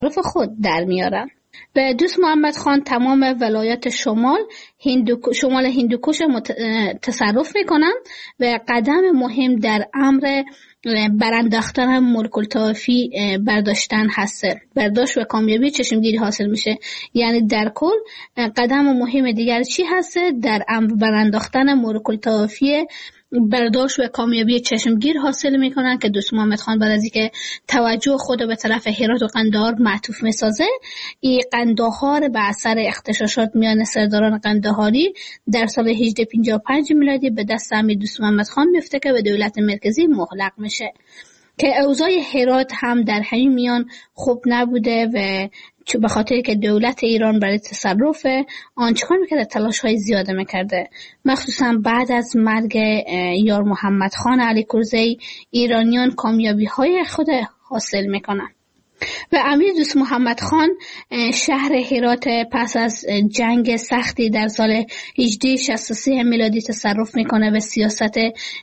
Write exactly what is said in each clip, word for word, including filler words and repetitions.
خود در میارن. و دوست محمد خان تمام ولایت شمال هندو شمال هندوکش مت... تصرف میکنن و قدم مهم در امر برانداختن ملک الطوایفی برداشتن هسته. برداشت و کامیابی چشمگیری حاصل میشه. یعنی در کل قدم مهم دیگر چی هسته؟ در امر برانداختن ملک الطوایفی برداشت و کامیابی چشمگیر حاصل میکنن که دوست محمد خان بعد از اینکه توجه خود به طرف هرات و قندهار معطوف میسازه، این قندهار به اثر اغتشاشات میان سرداران قندهاری در سال هجده پنجاه و پنج میلادی به دست امیر دوست محمد خان میفته که به دولت مرکزی مهلک میشه که اوضاع هرات هم در همین میان خوب نبوده و به خاطر که دولت ایران برای تصرف آن چکار میکرده؟ تلاش های زیاده میکرده. مخصوصا بعد از مرگ یار محمد خان علی کرزی ایرانیان کامیابی های خود حاصل میکنن و امیر دوست محمد خان شهر هرات پس از جنگ سختی در سال هجده شصت و سه میلادی تصرف میکنه و سیاست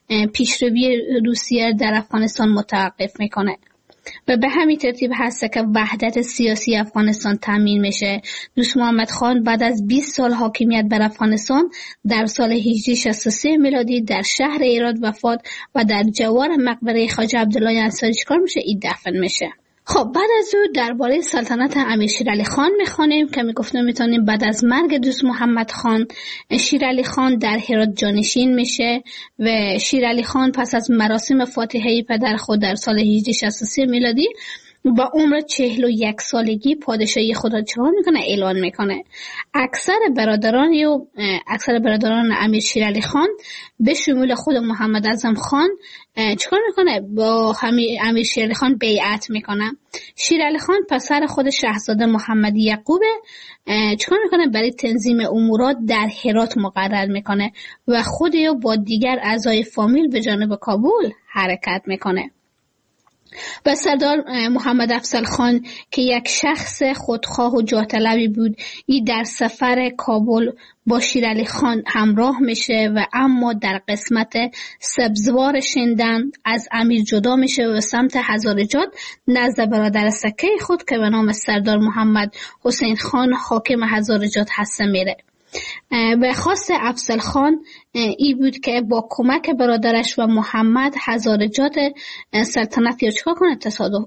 پیشروی روسیه در افغانستان متوقف میکنه و به همین ترتیب هست که وحدت سیاسی افغانستان تامین میشه. دوست محمد خان بعد از بیست سال حاکمیت بر افغانستان در سال هجده شصت و سه میلادی در شهر هرات وفات و در جوار مقبره خواجه عبدالله انصاری چیکار میشه؟ این دفن میشه. خب بعد از او درباره سلطنت امیر شیرعلی خان میخوانیم که میگفتم میتونیم بعد از مرگ دوست محمد خان شیرعلی خان در هرات جانشین میشه و شیرعلی خان پس از مراسم فاتحه پدر خود در سال هجده شصت و سه میلادی با عمر چهل و یک سالگی پادشاهی خود را چهار میکنه اعلان میکنه. اکثر برادران و اکثر برادران امیر شیرعلی خان به شمول خود محمد اعظم خان چیکار میکنه؟ با امیر شیرعلی خان بیعت میکنه. شیرعلی خان پسر خود شاهزاده محمد یعقوب چیکار میکنه؟ برای تنظیم امورات در هرات مقرر میکنه و خود یا با دیگر اعضای فامیل به جانب کابل حرکت میکنه. و سردار محمد افضل خان که یک شخص خودخواه و جاه طلبی بود، این در سفر کابل با شیرعلی خان همراه میشه و اما در قسمت سبزوار شندن از امیر جدا میشه و سمت هزارجات نزد برادر سکه خود که به نام سردار محمد حسین خان حاکم هزارجات هسته میره. و خواست افضل خان ای بود که با کمک برادرش و محمد هزارجات سلطنت یا چکا کنه؟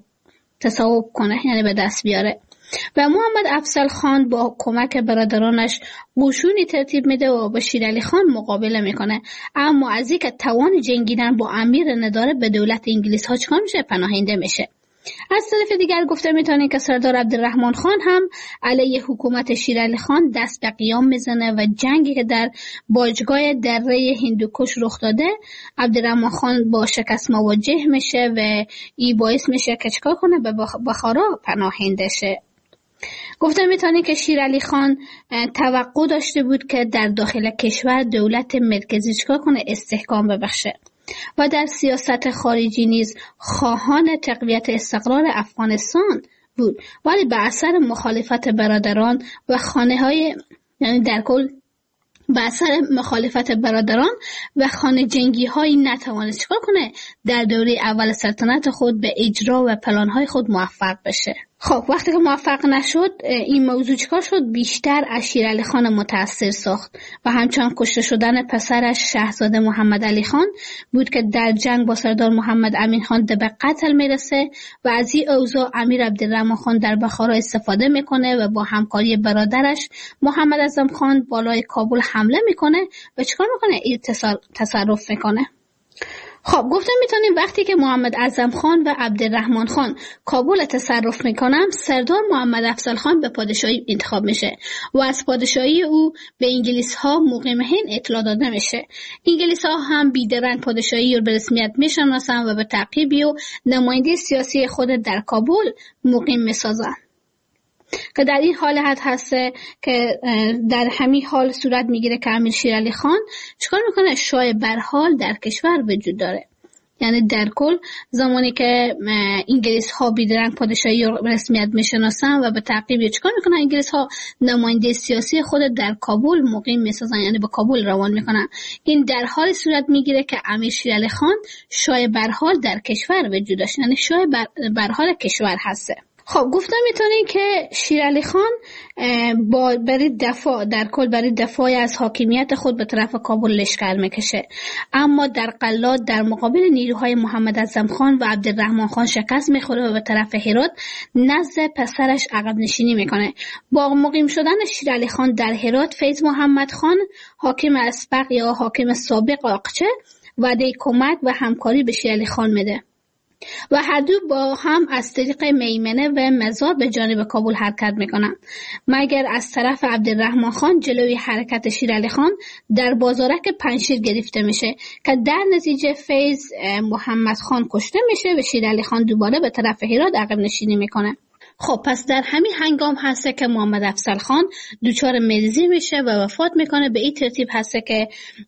تصاحب کنه، یعنی به دست بیاره. و محمد افضل خان با کمک برادرانش قشونی ترتیب میده و با شیرعلی خان مقابله میکنه، اما از اینکه توان جنگیدن با امیر نداره به دولت انگلیس ها چکار میشه؟ پناهنده میشه. از طرف دیگر گفته میتونیم که سردار عبدالرحمن خان هم علیه حکومت شیرعلی خان دست به قیام میزنه و جنگی که در باجگاه دره هندوکش رخ داده عبدالرحمن خان با شکست مواجه میشه و این باعث میشه که چکار کنه؟ به بخارا پناهنده شه. گفته میتونیم که شیرعلی خان توقع داشته بود که در داخل کشور دولت مرکزی چکار کنه؟ استحکام ببخشه و در سیاست خارجی نیز خواهان تقویت استقرار افغانستان بود، ولی به اثر مخالفت برادران و خانه های یعنی در کل به اثر مخالفت برادران و خانه جنگی های نتوانست چکار کنه؟ در دوره اول سلطنت خود به اجرا و پلان های خود موفق بشه. خب وقتی که موفق نشد این موضوع چکار شد؟ بیشتر از شیرعلی خان متاثر ساخت و همچنان کشته شدن پسرش شاهزاده محمد علی خان بود که در جنگ با سردار محمد امین خان به قتل میرسه و از این اوضاع امیر عبدالرحمن خان در بخارا استفاده میکنه و با همکاری برادرش محمد اعظم خان بالای کابل حمله میکنه و چکار میکنه؟ این تصرف میکنه. خب گفتم میتونیم وقتی که محمد اعظم خان و عبدالرحمن خان کابل تصرف میکنن، سردار محمد افضل خان به پادشاهی انتخاب میشه و از پادشاهی او به انگلیس ها مقیم هند اطلاع داده میشه. انگلیس ها هم بیدرنگ پادشاهی رو به رسمیت میشناسن و به تعقیبی و نماینده سیاسی خود در کابل مقیم میسازن که در این حالت هسته که در همین حال صورت میگیره که امیر شیرعلی خان چیکار میکنه؟ شاه برحال در کشور وجود داره. یعنی در کل زمانی که انگلیس ها بیدرنگ پادشاهی رسمیت میشناسن و به تعقیب چیکار میکنن؟ انگلیس ها نماینده سیاسی خود در کابل مقیم میسازن، یعنی به کابل روان میکنن. این در حال صورت میگیره که امیر شیرعلی خان شاه برحال در کشور وجود داشت، یعنی شاه بر... برحال کشور هسته. خب گفتم میتونین که شیرعلی خان با برای دفاع در کل برای دفاع از حاکمیت خود به طرف کابل لشکر میکشه، اما در قلات در مقابل نیروهای محمد اعظم خان و عبدالرحمن خان شکست میخوره و به طرف هرات نزد پسرش عقب نشینی میکنه. با مقیم شدن شیرعلی خان در هرات، فیض محمد خان حاکم اسبق یا حاکم سابق آقچه وعده کمک و همکاری به شیرعلی خان میده و هر دو با هم از طریق میمنه و مزار به جانب کابل حرکت میکنن، مگر از طرف عبدالرحمن خان جلوی حرکت شیرعلی خان در بازارک پنجشیر گرفته میشه که در نتیجه فیض محمد خان کشته میشه و شیرعلی خان دوباره به طرف هرات عقب نشینی میکنه. خب پس در همین هنگام هسته که محمد افضل خان دچار مریضی میشه و وفات میکنه. به این ترتیب هسته که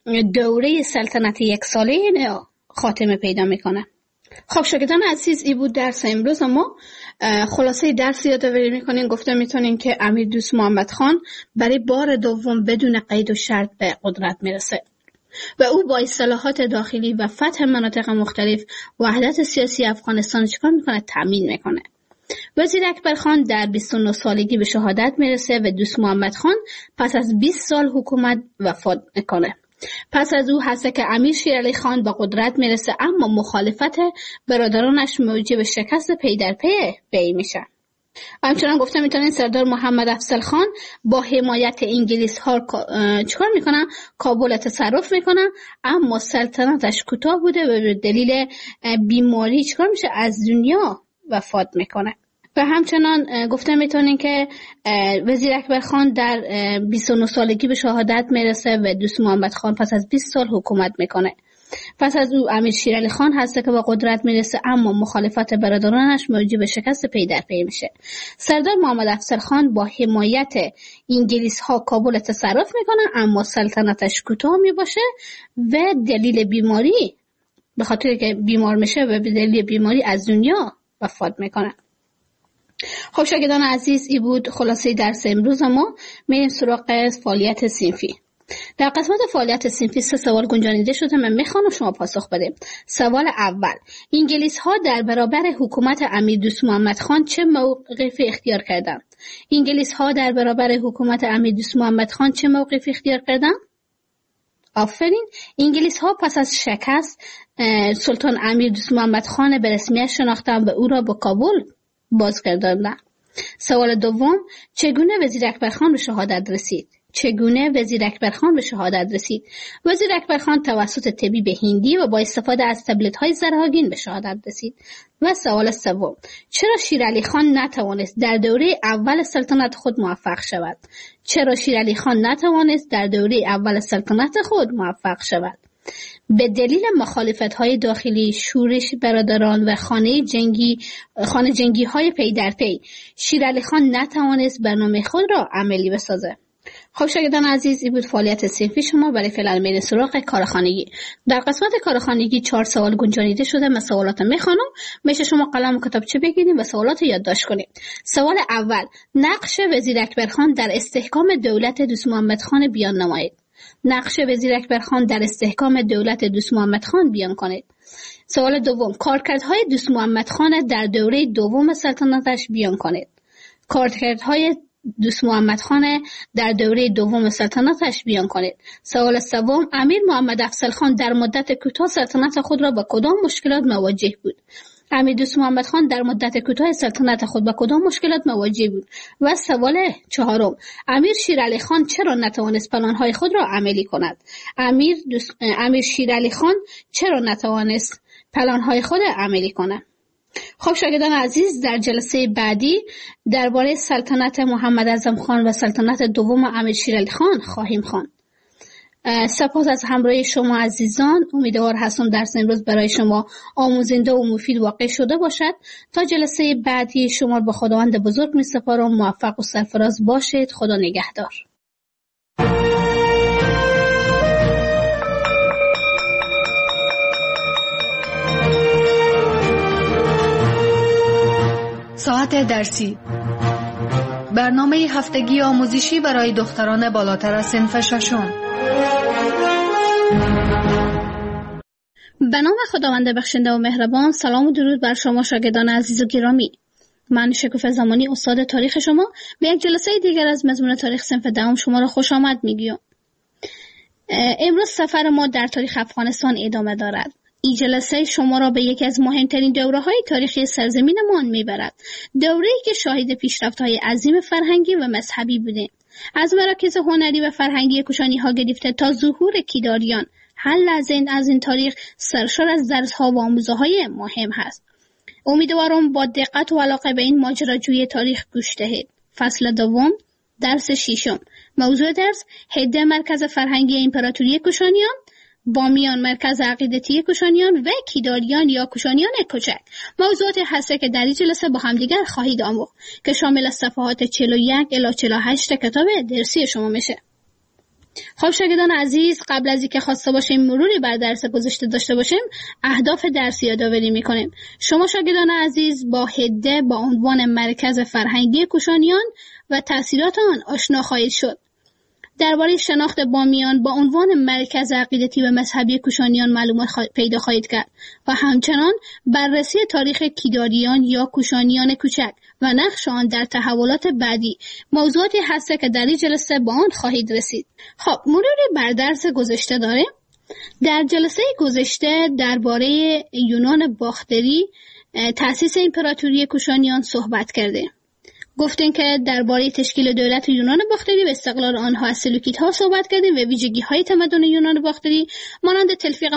دوره سلطنت یک ساله خاتمه پیدا میکنه. خب شاگردان عزیز، این بود درس امروز ما. خلاصه درس یادآوری میکنین. گفته میتونین که امیر دوست محمد خان برای بار دوم بدون قید و شرط به قدرت میرسه و او با اصلاحات داخلی و فتح مناطق مختلف وحدت سیاسی افغانستان چیکار میکنه؟ تامین میکنه. وزیر اکبر خان در بیست و نه سالگی به شهادت میرسه و دوست محمد خان پس از بیست سال حکومت وفات میکنه. پس از او هست که امیر شیرعلی خان با قدرت میرسه، اما مخالفت برادرانش موجب شکست پی در پی بی میشه. همچنان گفته میتونین سردار محمد افضل خان با حمایت انگلیس ها چکار میکنن؟ کابل تصرف میکنن، اما سلطنتش کوتاه بوده و به دلیل بیماری چکار میشه؟ از دنیا وفات میکنه. و همچنان گفته میتونین که وزیر اکبر خان در بیست و نه سالگی به شهادت میرسه و دوست محمد خان پس از بیست سال حکومت میکنه. پس از او امیر شیرعلی خان هسته که با قدرت میرسه، اما مخالفت برادرانش موجب شکست پی در پی میشه. سردار محمد افضل خان با حمایت انگلیس ها کابل تصرف میکنه، اما سلطنتش کوتاه میباشه و دلیل بیماری، به خاطر که بیمار میشه و به دلیل بیماری از دنیا وفات میکنه. خب شاگردان عزیز، این بود خلاصه درس امروز ما. میریم سراغ فعالیت صنفی. در قسمت فعالیت صنفی سه سوال گنجانیده شده، من میخوام شما پاسخ بدید. سوال اول: انگلیس ها در برابر حکومت امیر دوست محمد خان چه موقفی اختیار کردند؟ انگلیس ها در برابر حکومت امیر دوست محمد خان چه موقفی اختیار کردند؟ آفرین. انگلیس ها پس از شکست سلطان امیر دوست محمد خان به رسمیت شناختند و او را به کابل بازگرداندند. سوال دوم: چگونه وزیر اکبر خان به شهادت رسید؟ چگونه وزیر اکبر خان به شهادت رسید؟ وزیر اکبر خان توسط طبیب هندی و با استفاده از تبلت های زرهاگین به شهادت رسید. و سوال سوم: چرا شیرعلی خان نتوانست در دوره اول سلطنت خود موفق شود؟ چرا شیرعلی خان نتوانست در دوره اول سلطنت خود موفق شود؟ به دلیل مخالفت‌های داخلی، شورش برادران و خانه جنگی خانه جنگی های پی در پی، شیرعلی خان نتوانست برنامه خود را عملی بسازه. خب شاگردان عزیز، این بود فعالیت صنفی شما. برای فعلا میریم سراغ کارخانگی. در قسمت کارخانگی چهار سوال گنجانیده شده. من سوالات میخوانم، میشه شما قلم و کتابچه بگیرید و سوالات رو یادداشت کنید. سوال اول: نقش وزیر اکبر خان در استحکام دولت دوست محمد خان بیان نمایید. نقش وزیر اکبر خان در استحکام دولت دوست محمد خان بیان کنید. سوال دوم: کارکردهای دوست محمد خان در دوره دوم سلطنتش بیان کنید. کارکردهای دوست محمد خان در دوره دوم سلطنتش بیان کنید. سوال سوم: امیر محمد افضل خان در مدت کوتاه سلطنت خود را با کدام مشکلات مواجه بود؟ امیر دوست محمد خان در مدت کوتاه سلطنت خود با کدام مشکلات مواجه بود؟ و سوال چهارم: امیر شیرعلی خان چرا نتوانست پلان‌های خود را عملی کند؟ امیر دوست... امیر شیرعلی خان چرا نتوانست پلان‌های خود را عملی کند؟ خب شاگردان عزیز، در جلسه بعدی درباره سلطنت محمد اعظم خان و سلطنت دوم امیر شیرعلی خان خواهیم خواند. سپاس از همراهی شما عزیزان. امیدوار هستم درس امروز برای شما آموزنده و مفید واقع شده باشد. تا جلسه بعدی شما با خداوند بزرگ می سپارم. موفق و سرفراز باشید. خدا نگهدار. ساعت درسی، برنامه هفتگی آموزشی برای دختران بالاتر از صنف ششم. به نام خداوند بخشنده و مهربان. سلام و درود بر شما شاگردان عزیز و گرامی. من شکوفه زمانی استاد تاریخ شما به یک جلسه دیگر از مضمون تاریخ صنف دهم شما را خوش آمد میگیم. امروز سفر ما در تاریخ افغانستان ادامه دارد. این جلسه شما را به یکی از مهمترین دوره‌های تاریخی سرزمینمان میبرد. دوره‌ای که شاهد پیشرفت‌های عظیم فرهنگی و مذهبی بودیم. از مراکز هنری و فرهنگی کوشانی‌ها گرفته تا ظهور کیداریان، هر لحظه از این تاریخ سرشار از درس‌ها و آموزه‌های مهم هست. امیدوارم با دقت و علاقه به این ماجراجوی تاریخ گوش دهید. فصل دوم، درس ششم. موضوع درس: هده مرکز فرهنگی امپراتوری کوشانیان، بامیان مرکز عقیدتی کوشانیان و کیداریان یا کوشانیان کوچک. موضوعات هسته که در این جلسه با همدیگر خواهید آموخت که شامل صفحات چهل و یک الی چهل و هشت کتاب درسی شما میشه. خب شاگردان عزیز، قبل از اینکه خواسته باشیم مروری بر درس گذشته داشته باشیم، اهداف درسی یادآوری میکنیم. شما شاگردان عزیز با هده با عنوان مرکز فرهنگی کوشانیان و تأثیرات آن آشنا خواهید شد. درباره شناخت بامیان با عنوان مرکز عقیدتی و مذهبی کوشانیان معلومات پیدا خواهید کرد و همچنان بررسی تاریخ کیداریان یا کوشانیان کوچک و نقش آن در تحولات بعدی موضوعاتی هست که در این جلسه با آن خواهید رسید. خب مروری بر درس گذشته داریم. در جلسه گذشته درباره یونان باختری، تأسیس امپراتوری کوشانیان صحبت کردیم. گفتیم که درباره تشکیل دولت یونان باختری و استقلال آنها از سلوکیدها صحبت کردیم و ویژگی‌های تمدن یونان باختری مانند تلفیق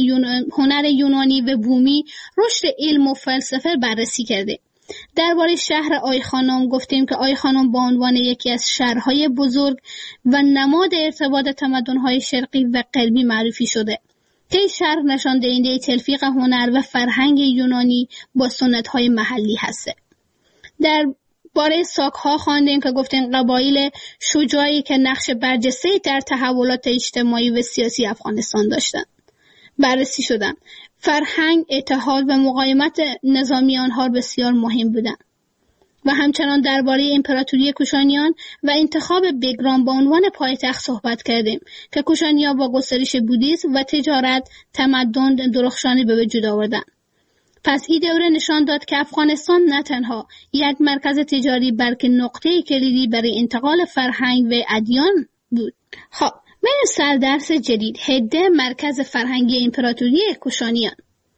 هنر یونانی و بومی، رشد علم و فلسفه بررسی کردیم. درباره شهر آیخانوم گفتیم که آیخانوم با عنوان یکی از شهرهای بزرگ و نماد ارتباط تمدن‌های شرقی و غربی معرفی شده که این شهر نشان دهنده تلفیق هنر و فرهنگ یونانی با سنت‌های محلی هست. در باره ساک‌ها خواندیم که گفتیم قبایل شجاعی که نقش برجسته‌ای در تحولات اجتماعی و سیاسی افغانستان داشتند بررسی شدن. فرهنگ، اتحاد و مقاومت نظامی آنها بسیار مهم بودند. و همچنان درباره امپراتوری کوشانیان و انتخاب بگرام با عنوان پایتخت صحبت کردیم که کوشانی‌ها با گسترش بودیسم و تجارت تمدن درخشانی به وجود آوردند. پس این دوره نشان داد که افغانستان نه تنها یک مرکز تجاری بلکه نقطه کلیدی برای انتقال فرهنگ و ادیان بود. خب بریم سر درس جدید، هده مرکز فرهنگی امپراتوری کوشانیان.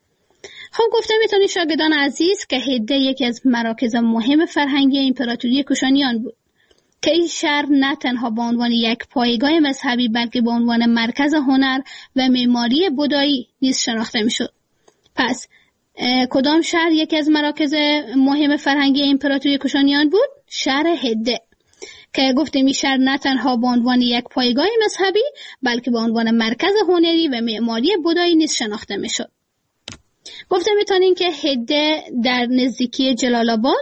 خب گفتم میتونید شاگردان عزیز که هده یکی از مراکز مهم فرهنگی امپراتوری کوشانیان بود که این شهر نه تنها به عنوان یک پایگاه مذهبی بلکه به عنوان مرکز هنر و معماری بودایی نیز شناخته میشد. پس کدام شهر یکی از مراکز مهم فرهنگی امپراتوری کوشانیان بود؟ شهر هده که گفتیم این شهر نه تنها به عنوان یک پایگاه مذهبی بلکه به عنوان مرکز هنری و معماری بودایی نیز شناخته میشد. گفتم میتونین که هده در نزدیکی جلال آباد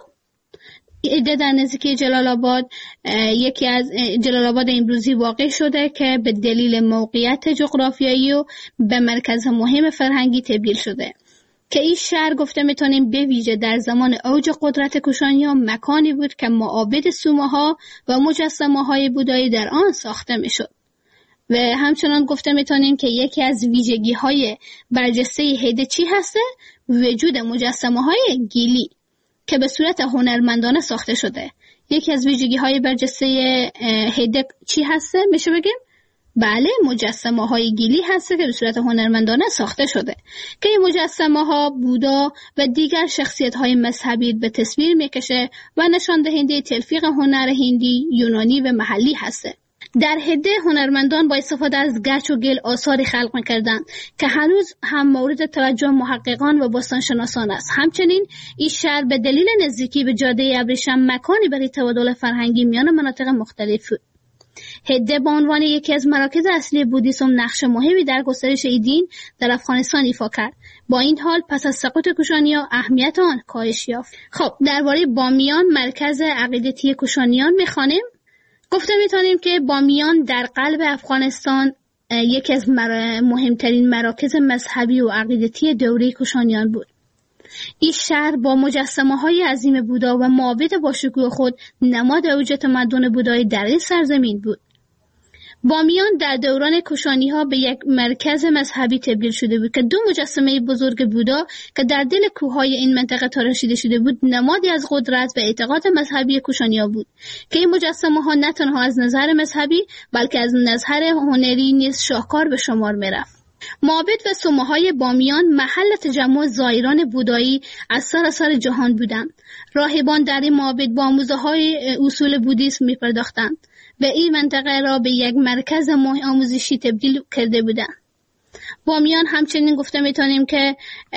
هده در نزدیکی جلال آباد یکی از جلال آباد امروزی واقع شده که به دلیل موقعیت جغرافیایی و به مرکز مهم فرهنگی تبدیل شده که این شهر گفته میتونیم به ویژه در زمان اوج قدرت کوشانیان مکانی بود که معابد سومه‌ها و مجسمه‌های بودایی در آن ساخته میشد. و همچنان گفته میتونیم که یکی از ویژگی‌های برجسته هده چی هسته؟ وجود مجسمه‌های گیلی که به صورت هنرمندانه ساخته شده. یکی از ویژگی‌های برجسته هده چی هسته؟ میشه بگیم بله، مجسمه های گیلی هسته که به صورت هنرمندانه ساخته شده که این مجسمه ها بودا و دیگر شخصیت های مذهبی به تصویر میکشه و نشان دهنده تلفیق هنر هندی، یونانی و محلی هسته. در هده هنرمندان با استفاده از گچ و گل آثاری خلق میکردند که هنوز هم مورد توجه محققان و باستانشناسان است. همچنین این شهر به دلیل نزدیکی به جاده ابریشم مکانی برای تبادل فرهنگی میان مناطق مختلف بود. هده به عنوان یکی از مراکز اصلی بودیسم نقش مهمی در گسترش این دین در افغانستان ایفا کرد. با این حال پس از سقوط کوشانیان اهمیت آن کاهش یافت. خب درباره بامیان مرکز عقیدتی کوشانیان میخوانیم. گفته میتونیم که بامیان در قلب افغانستان یکی از مر... مهمترین مراکز مذهبی و عقیدتی دوره کوشانیان بود. این شهر با مجسمه های عظیم بودا و معابد با شکوه خود نماد اوج تمدن بودایی در این سرزمین بود. بامیان در دوران کوشانی ها به یک مرکز مذهبی تبدیل شده بود که دو مجسمه بزرگ بودا که در دل کوههای این منطقه تراشیده شده بود نمادی از قدرت و اعتقاد مذهبی کوشانی ها بود که این مجسمه ها نه تنها از نظر مذهبی بلکه از نظر هنری نیز شاهکار به شمار می رفت. معابد و صومعه‌های بامیان محل تجمع زائران بودایی از سراسر جهان بودند. راهبان در این معابد با آموزه‌های اصول بودیسم می‌پرداختند و این منطقه را به یک مرکز آموزشی تبدیل کرده بودند. بامیان همچنین گفته میتونیم که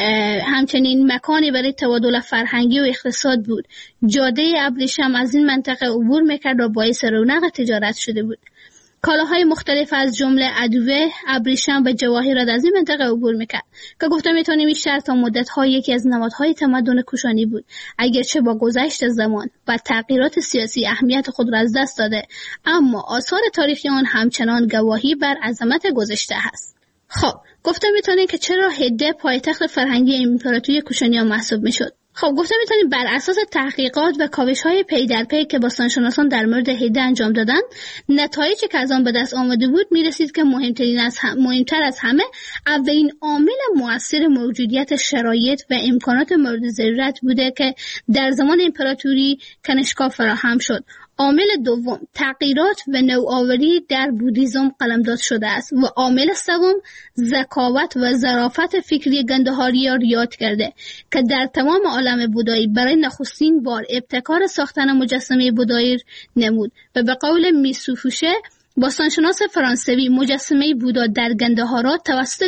همچنین مکانی برای تبادل فرهنگی و اقتصاد بود. جاده ابریشم از این منطقه عبور میکرد و باعث رونق تجارت شده بود. کالاهای مختلف از جمله ادویه، ابریشم و جواهرات از این منطقه عبور میکرد که گفته میتونیم این شهر تا مدت‌ها یکی از نمادهای تمدن کوشانی بود، اگرچه با گذشت زمان و تغییرات سیاسی اهمیت خود را از دست داده، اما آثار تاریخی آن همچنان گواهی بر عظمت گذشته است. خب گفته میتونیم که چرا هده پایتخت فرهنگی امپراتوری کوشانیان محسوب میشد. خب گفته میتونیم بر اساس تحقیقات و کاوش‌های پی در پی که باستانشناسان در مورد هده انجام دادند، نتایجی که از آن به دست آمده بود میرسید که مهمترین از هم، مهمتر از همه اولین عامل مؤثر موجودیت شرایط و امکانات مورد ضرورت بوده که در زمان امپراتوری کنشگاه فراهم شد. عامل دوم تغییرات و نوآوری در بودیزم قلمداد شده است و عامل سوم ذکاوت و ظرافت فکری گندهاریار یاد کرده که در تمام عالم بودایی برای نخستین بار ابتکار ساختن مجسمه بودایی نمود و به قول میسوفوشه باستانشناس فرانسوی مجسمه بودا در گندهارات توسط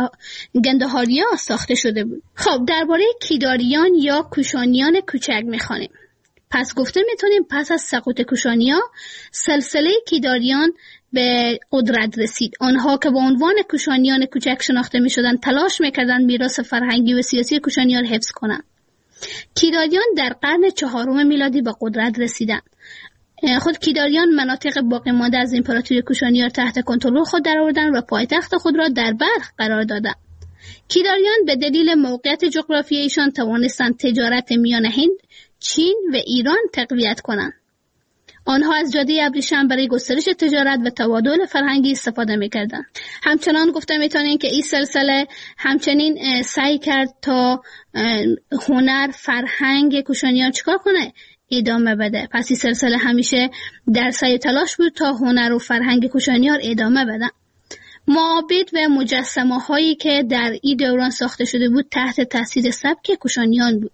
گندهاریا ساخته شده بود. خب درباره کیداریان یا کوشانیان کوچک میخوانیم. پس گفته میتونیم پس از سقوط کوشانیا سلسله کیداریان به قدرت رسید. آنها که با عنوان کوشانیان کوچک شناخته میشدند تلاش میکردند میراث فرهنگی و سیاسی کوشانیان حفظ کنند. کیداریان در قرن چهارم میلادی به قدرت رسیدند. خود کیداریان مناطق باقی مانده از امپراتوری کوشانیان تحت کنترل خود درآوردند و پایتخت خود را در بلخ قرار دادند. کیداریان به دلیل موقعیت جغرافیایی ایشان توانستند تجارت میان هند، چین و ایران تقویت کنند. آنها از جاده ابریشم برای گسترش تجارت و تبادل فرهنگی استفاده می‌کردند. همچنان گفته می‌تونیم که این سلسله همچنین سعی کرد تا هنر، فرهنگ کوشانیان چیکار کنه؟ ادامه بده. پس این سلسله همیشه در سعی تلاش بود تا هنر و فرهنگ کوشانیان ادامه بدن. معابد و مجسمه هایی که در این دوران ساخته شده بود تحت تاثیر سبک کوشانیان بود.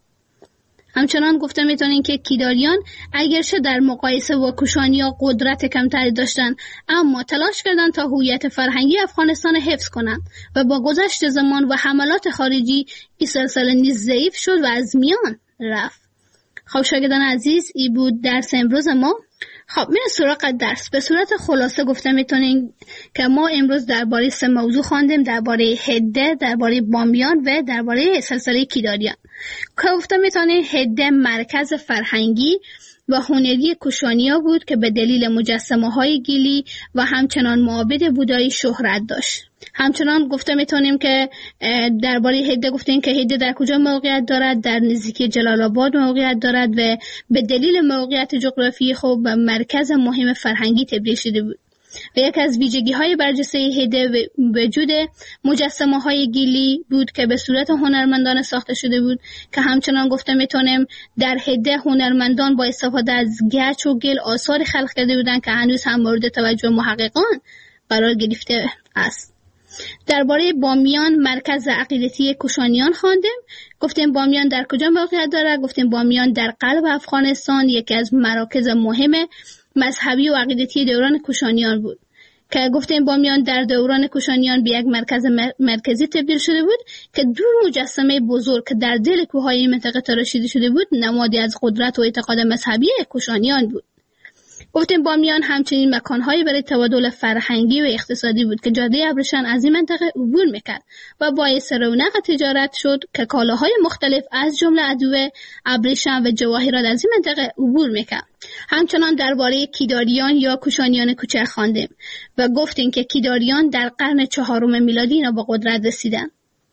همچنان گفته میتونین که کیداریان اگرچه در مقایسه با کوشانیا قدرت کمتری داشتند، اما تلاش کردند تا هویت فرهنگی افغانستان حفظ کنند و با گذشت زمان و حملات خارجی این سلسله نیز ضعیف شد و از میان رفت. خب شاگردان عزیز، این بود درس امروز ما. خب میریم سراغ درس. به صورت خلاصه گفته میتونیم که ما امروز درباره سه موضوع خواندیم، درباره هده، درباره بامیان و درباره سلسله کیداریان. که گفته میتونیم هده مرکز فرهنگی و هنری کوشانیا بود که به دلیل مجسمه های گیلی و همچنان معابد بودایی شهرت داشت. همچنان گفته میتونیم که درباره هده گفتیم که هده در کجا موقعیت دارد؟ در نزدیکی جلال آباد موقعیت دارد و به دلیل موقعیت جغرافیایی خوب به مرکز مهم فرهنگی تبدیل شده بود. و یک از ویژگی های برجسته هده وجود مجسمه های گیلی بود که به صورت هنرمندان ساخته شده بود که همچنان گفته میتونیم در هده هنرمندان با استفاده از گچ و گل آثار خلق کرده بودند که هنوز هم مورد توجه محققان قرار گرفته است. درباره بامیان مرکز عقیدتی کوشانیان خواندیم. گفتیم بامیان در کجا موقعیت دارد؟ گفتیم بامیان در قلب افغانستان یکی از مراکز مهم مذهبی و عقیدتی دوران کوشانیان بود که گفتیم بامیان در دوران کوشانیان به یک مرکز مرکزی تبدیل شده بود که دو مجسمه بزرگ که در دل کوههای این منطقه تراشیده شده بود نمادی از قدرت و اعتقاد مذهبی کوشانیان بود. گفتیم بامیان همچنین مکانهایی برای تبادل فرهنگی و اقتصادی بود که جاده ابریشم از این منطقه عبور میکرد و باعث رونق تجارت شد که کالاهای مختلف از جمله ادویه، ابریشم و جواهرات از این منطقه عبور میکرد. همچنان درباره کیداریان یا کوشانیان کوچک خواندیم و گفتیم که کیداریان در قرن چهارم میلادی اینا به قدرت رسیدند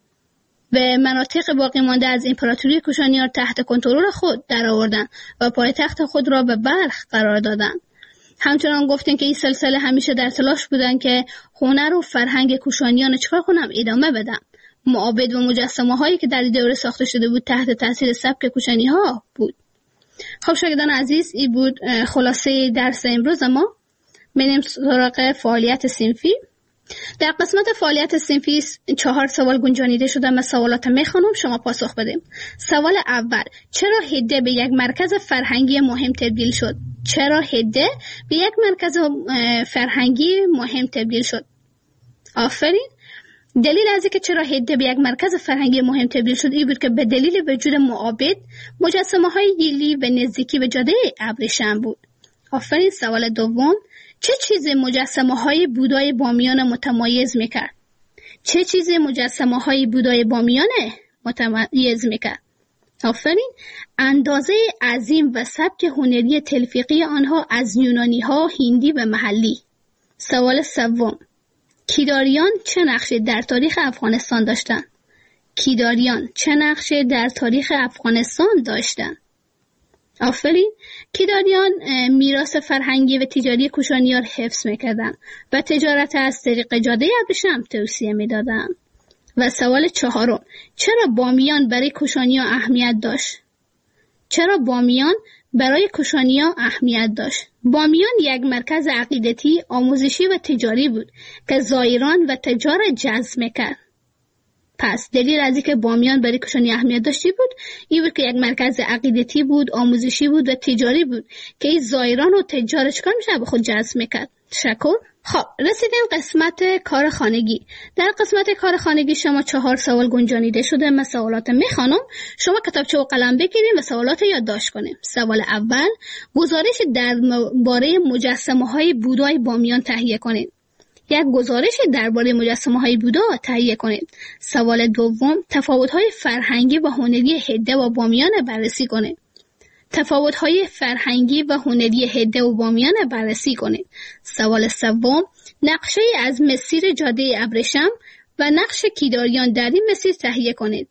و مناطق باقی مانده از امپراتوری کوشانیان تحت کنترل خود درآوردند و پایتخت خود را به بلخ قرار دادند. همچنان گفتن که این سلسله همیشه در تلاش بودن که هنر و فرهنگ کوشانیان چکار کنم ادامه بدم. معابد و مجسمه هایی که در دوره ساخته شده بود تحت تاثیر سبک کوشانی ها بود. خب شاگردان عزیز، این بود خلاصه درس امروز ما. بریم سراغ فعالیت صنفی. در قسمت فعالیت صنفی چهار سوال گنجانیده شده. من سوالات میخوانم، شما پاسخ بدیم. سوال اول: چرا هده به یک مرکز فرهنگی مهم تبدیل شد؟ چرا هده به یک مرکز فرهنگی مهم تبدیل شد؟ آفرین. دلیل از اینکه چرا هده به یک مرکز فرهنگی مهم تبدیل شد این بود که به دلیل وجود معابد، مجسمه های گیلی و نزدیکی به جاده ابریشم بود. آفرین. سوال دوم: چه چیزی مجسمه های بودای بامیان متمایز میکرد؟ چه چیزی مجسمه های بودای بامیان متمایز میکرد؟ آفرین. اندازه عظیم و سبک هنری تلفیقی آنها از یونانی ها، هندی و محلی. سوال سوم: کیداریان چه نقشی در تاریخ افغانستان داشتند؟ کیداریان چه نقشی در تاریخ افغانستان داشتند؟ آفرین. کیداریان میراث فرهنگی و تجاری کوشانیان حفظ میکردند و تجارت از طریق جاده ابریشم توسعه میدادند. و سوال چهارم: چرا بامیان برای کوشانیان اهمیت داشت؟ چرا بامیان برای کوشانیان اهمیت داشت؟ بامیان یک مرکز عقیدتی، آموزشی و تجاری بود که زائران و تجار جذب میکرد. پس دلیل از اینکه بامیان برای کوشانی اهمیت داشتی بود این بود که یک مرکز عقیدتی بود، آموزشی بود و تجاری بود که این زائران و تجار چکار میشه به خود جذب میکرد. تشکر. خب رسیدیم قسمت کار خانگی. در قسمت کار خانگی شما چهار سوال گنجانیده شده. من سوالات میخوانم، شما کتابچه و قلم بگیرید و سوالات یادداشت کنید. سوال اول: گزارش درباره مجسمه های بودای بامیان تهیه کنید. یک گزارش درباره مجسمه های بودا تهیه کنید. سوال دوم: تفاوت های فرهنگی و هنری هده و بامیان بررسی کنید. تفاوت های فرهنگی و هنری هده و بامیان بررسی کنید. سوال سوم: نقشه از مسیر جاده ابریشم و نقش کیداریان در این مسیر تهیه کنید.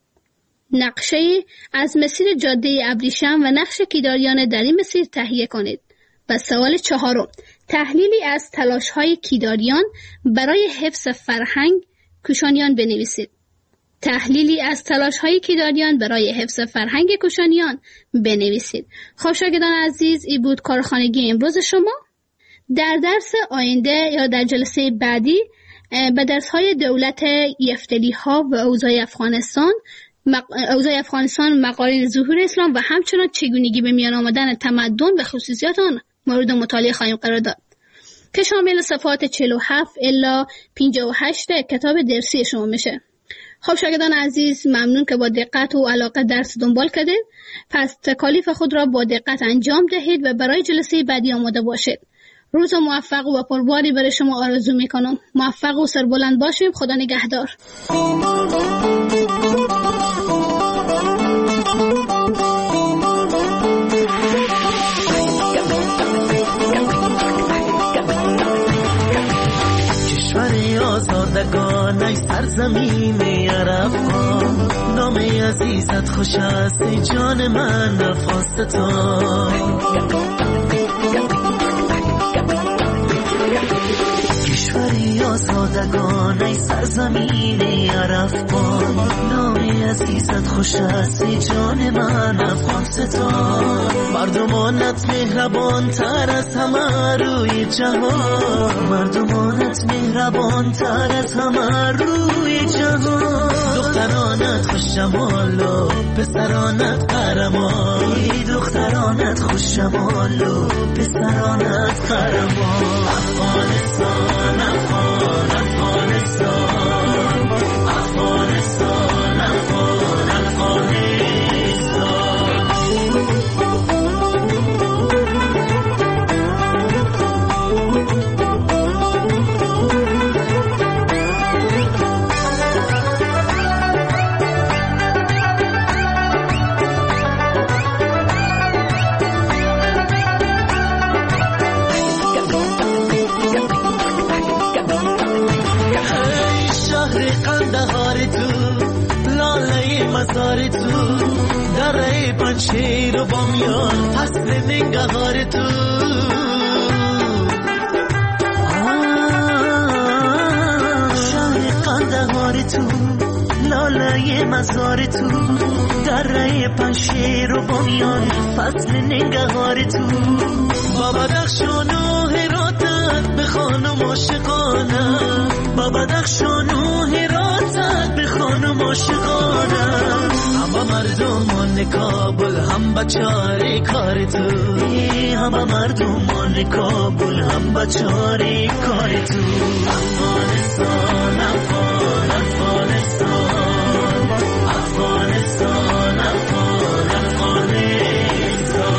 نقشه از مسیر جاده ابریشم و نقش کیداریان در این مسیر تهیه کنید. و سوال چهارم: تحلیلی از تلاش های کیداریان برای حفظ فرهنگ کوشانیان بنویسید. تحلیلی از تلاش های کیداریان برای حفظ فرهنگ کوشانیان بنویسید. خب شاگردان عزیز، این بود کارخانگی امروز شما. در درس آینده یا در جلسه بعدی به درس های دولت یفتلی ها و اوضاع افغانستان اوضاع افغانستان، مقارن ظهور اسلام و همچنان چگونگی به میان آمدن تمدن و خصوصیات آن مورد مطالعه خواهیم قرار داد که شامل صفحات چهل و هفت الی پنجاه و هشت کتاب درسی شما میشه. خب شاگردان عزیز، ممنون که با دقت و علاقه درس دنبال کردید. پس تکالیف خود را با دقت انجام دهید و برای جلسه بعدی آماده باشید. روز موفق و پرباری برای شما آرزو میکنم. موفق و سربلند باشیم. خدا نگهدار. آزادگان ای سرزمین عرفان، نام عزیزت خوش است ای جان من افغانستان. کشوری آزادگان ای سرزمین عرفان، نام عزیزت خوش است ای جان من افغانستان. مردمانت مهربان تر از همه روی جهان، مردمانت مهربان تر از همه روی جهان. دخترانت خوش جمال و پسرانت قهرمان، دخترانت خوش جمال و پسرانت قهرمان. افغانستان افغان افغانستان افغانستان افغان افغانستان. مزار تو دره پنشیر و بامیان، فصل ننگهار تو بالای مزار تو، دره پنشیر و بانیان فصل ننگهار تو. با بدخشان و هراتت به خانم عاشقانم، با بدخشان و هراتت به خانم عاشقانم. همه مردمان کابل هم بچاره کار تو، همه مردمان کابل هم بچاره کار تو. افغانستان افغان افغانستان افغانستان افغان افغانستان.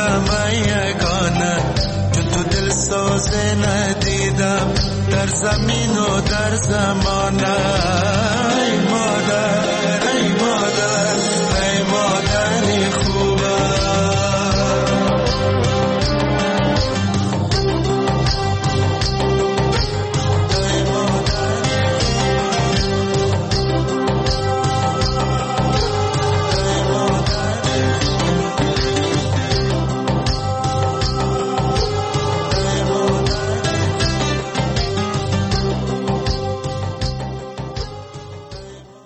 زمین